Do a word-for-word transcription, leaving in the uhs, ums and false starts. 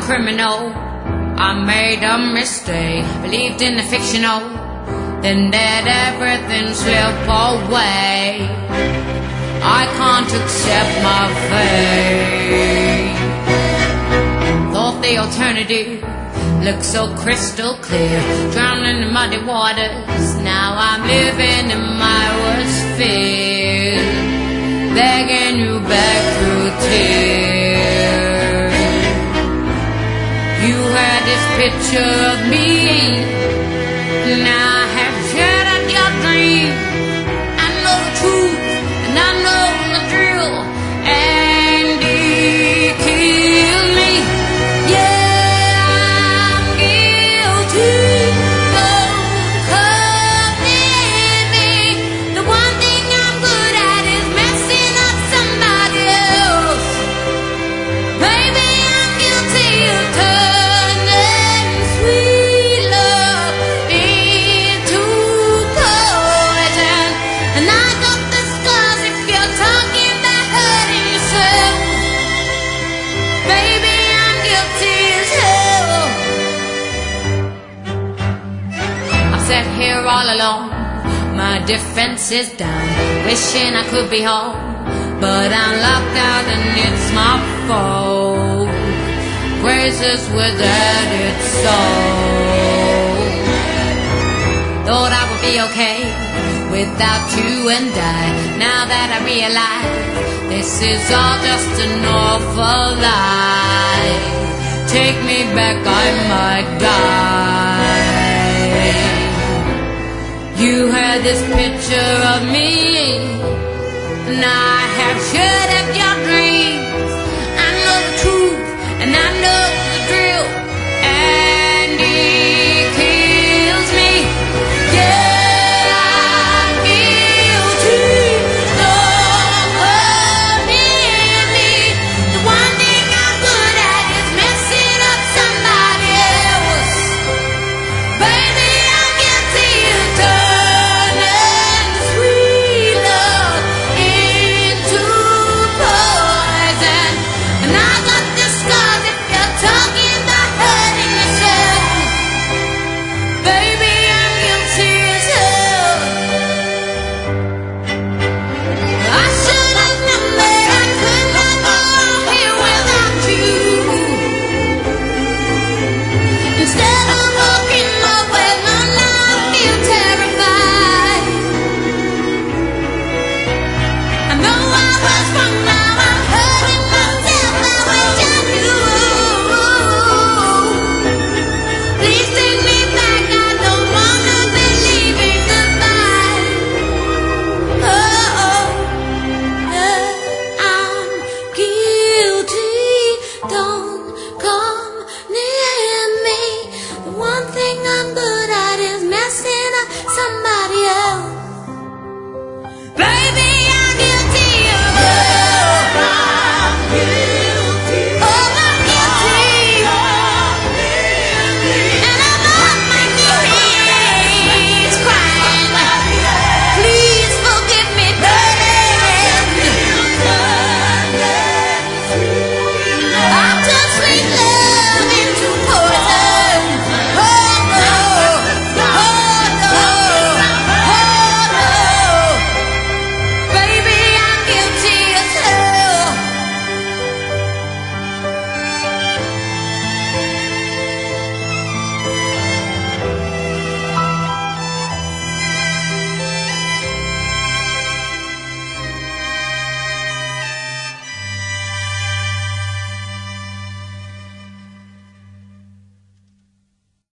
criminal. I made a mistake, believed in the fictional, then let everything slip away. I can't accept my fate. Thought the alternative looked so crystal clear, drowning in muddy waters. Now I'm living in my worst fear, begging you back through tears. You had this picture of me, now I have shattered your dream. I know the truth and I know the drill, and it kills me. Yeah, I'm guilty. Don't come near me. The one thing I'm good at is messing up somebody else. Baby, I'm guilty of turning sweet love into poison, and I got the scars if you're talking about hurting yourself. Baby, I'm guilty as hell. I've sat here all alone, my defense is down, wishing I could be home, but I'm locked out and it's my fault. Graces without its soul. Thought I would be okay without you and I. Now that I realize this is all just an awful lie, take me back, I might die. You had this picture of me, now I have shut up your